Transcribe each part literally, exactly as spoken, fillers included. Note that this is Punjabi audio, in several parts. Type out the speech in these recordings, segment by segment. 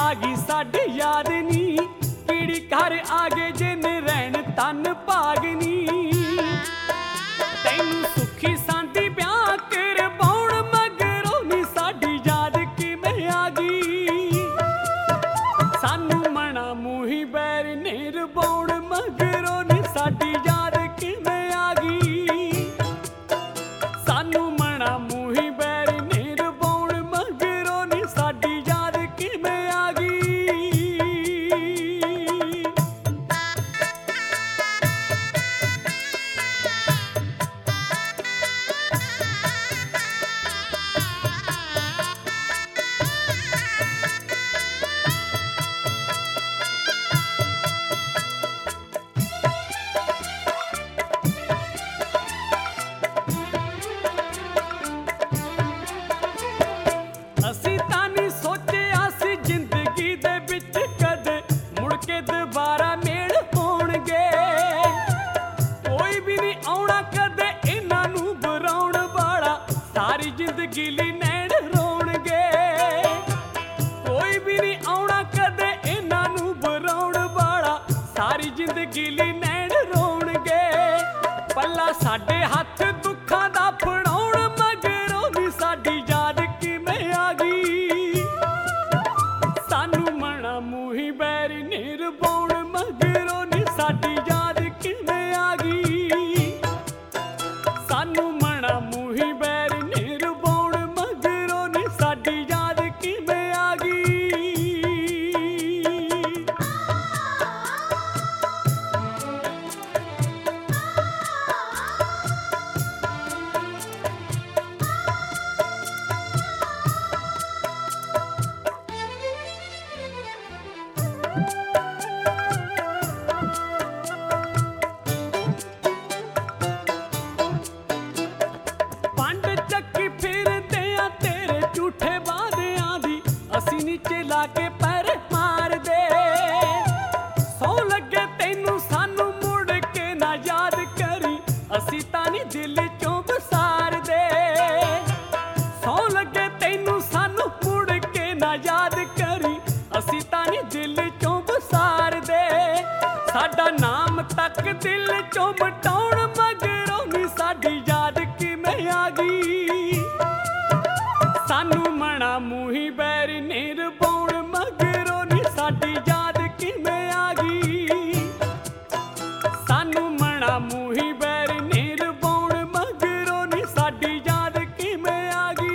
आ गई साडी याद नी, कीड़ी घर आ गए जिन रैन तन भागनी। तैनू सुखी सांदी ब्याह कर बाउण मगरों नी साडी याद किवें आ गई। सानू मना मूही बैर ने रबाउण मगरों नी साडी याद किवें आ गई। सानू मना मूही बैर ने रबाउण मगरों नी साडी याद किवें आ गई। ਅਸੀਂ ਤਾਂ ਨਹੀਂ ਸੋਚਿਆ ਸੀ ਜ਼ਿੰਦਗੀ ਦੇ ਵਿੱਚ ਕਦੇ ਮੁੜ ਕੇ ਦੁਬਾਰਾ ਮੇਲ ਹੋਣਗੇ। ਕੋਈ ਵੀ ਨਹੀਂ ਆਉਣਾ ਕਦੇ ਇਹਨਾਂ ਨੂੰ ਬੁਰਾਉਣ ਵਾਲਾ, ਸਾਰੀ ਜ਼ਿੰਦਗੀ ਲਈ ਨੈਣ ਰੋਣਗੇ। ਕੋਈ ਵੀ ਨਹੀਂ ਆਉਣਾ ਕਦੇ ਇਹਨਾਂ ਨੂੰ ਬੁਰਾਉਣ ਵਾਲਾ, ਸਾਰੀ ਜ਼ਿੰਦਗੀ ਲਈ ਨੈਣ ਰੋਣਗੇ। ਪੱਲਾ ਸਾਡੇ ਹੱਥ ਦੁੱਖਾਂ ਦਾ ਫੜਾਉਣ ਮਗਰੋਂ ਵੀ ਸਾਡੀ ਯਾਦ ਕਿਵੇਂ ਆ ਗਈ। ਸਾਨੂੰ ਮਣਾ ਮੂਹੀ ਬੈਰ ਨੇ ਰਬਾਉਣ ਮਗਰੋਂ ਨੀ ਸਾਡੀ ਯਾਦ ਕਿਵੇਂ ਆ ਗਈ। ਸਾਨੂੰ ਮਣਾ ਮੂਹੀ ਬੈਰ ਨੇ ਰਬਾਉਣ ਮਗਰੋਂ ਨੀ ਸਾਡੀ ਯਾਦ ਕਿਵੇਂ ਆ ਗਈ। ਪੰਡ ਚੱਕੀ ਫਿਰਦੇ ਆ ਤੇਰੇ ਝੂਠੇ ਵਾਅਦਿਆਂ ਦੀ, ਅਸੀਂ ਨੀਚੇ ਲਾ ਕੇ ਪੈਰ ਮਾਰਦੇ। ਸੌ ਲੱਗੇ ਤੈਨੂੰ ਸਾਨੂੰ ਮੁੜ ਕੇ ਨਾ ਯਾਦ ਕਰੀ, ਅਸੀਂ ਤਾਂ ਨਹੀਂ ਦਿਲ ਚੋਂ ਵਿਸਾਰਦੇ। ਸੌ ਲੱਗੇ ਤੈਨੂੰ ਸਾਨੂੰ ਮੁੜ ਕੇ ਨਾ ਯਾਦ ਕਰੀ, ਅਸੀਂ ਤਾਂ ਨਹੀਂ ਦਿਲ ਚੋਂ ਵਿਸਾਰਦੇ। ਸਾਡਾ ਨਾਮ ਤੱਕ ਦਿਲ ਚੋਂ ਮਿਟਾਉਣ ਮਗਰੋਂ ਨੀ ਸਾਡੀ ਯਾਦ ਕਿਵੇਂ ਆ ਗਈ। ਸਾਨੂੰ ਮਣਾ ਮੂਹੀ ਬੈਰ ਨੇ ਰਬਾਉਣ ਮਗਰੋਂ ਨੀ ਸਾਡੀ ਯਾਦ ਕਿਵੇਂ ਆ ਗਈ। ਸਾਨੂੰ ਮਣਾ ਮੂਹੀ ਬੈਰ ਨੇ ਰਬਾਉਣ ਮਗਰੋਂ ਨੀ ਸਾਡੀ ਯਾਦ ਕਿਵੇਂ ਆ ਗਈ।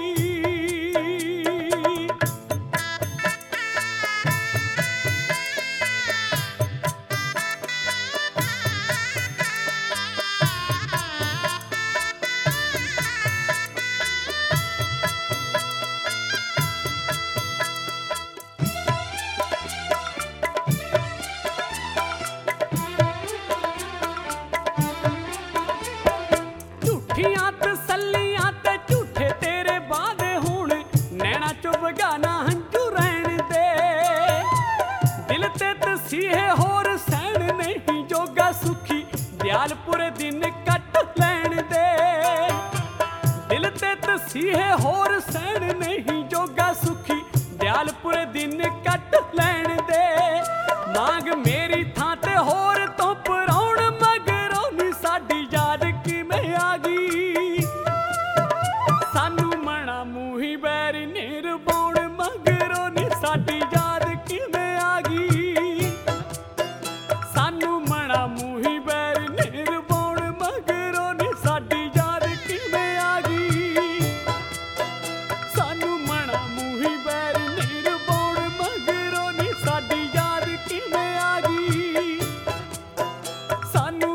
ਝੂਠੀਆਂ ਤਸੱਲੀਆਂ ਤੇ ਝੂਠੇ ਤੇਰੇ ਵਾਅਦੇ ਹੁਣ, ਨੈਣਾ ਚੋਂ ਬਗਾਨਾ ਹੰਝੂ ਰਹਿਣ ਦੇ। ਦਿਲ ਤੇ ਤਸੀਹੇ ਹੋਰ ਸਹਿਣ ਨਹੀਂ ਜੋਗਾ ਸੁਖੀ, ਦਿਆਲਪੁਰ ਦਿਨ ਕੱਟ ਲੈਣ ਦੇ। ਦਿਲ ਤੇ ਤਸੀਹੇ ਹੋਰ ਸਹਿਣ ਨਹੀਂ ਜੋਗਾ ਸੁਖੀ, ਦਿਆਲਪੁਰ ਦਿਨ ਕੱਟ ਲੈਣ ਦੇ। ਮੰਗ ਮੇਰੀ ਥਾਂ ਤੇ ਹੋਰ ਤੋਂ ਪਰਾਉਣ ਮਗਰੋਂ ਨੀ ਸਾਡੀ ਯਾਦ ਕਿਵੇਂ ਆ ਗਈ। ਸਾਨੂੰ ਮਣਾ ਮੂਹੀ ਬੈਰ ਨੇ ਰਬਾਉਣ ਮਗਰੋਂ ਨੀ ਸਾਡੀ ਯਾਦ ਕਿਵੇਂ ਆ ਗਈ। ਸਾਨੂੰ ਮਣਾ ਮੂਹੀ ਬੈਰ ਨੇ ਰਬਾਉਣ ਮਗਰੋਂ ਨੀ ਸਾਡੀ ਯਾਦ ਕਿਵੇਂ ਆ ਗਈ। ਸਾਨੂੰ ਮਣਾ ਮੂਹੀ ਬੈਰ ਨੇ ਰਬਾਉਣ ਮਗਰੋਂ ਨੀ ਸਾਡੀ ਯਾਦ ਕਿਵੇਂ ਆ ਗਈ। ਸਾਨੂੰ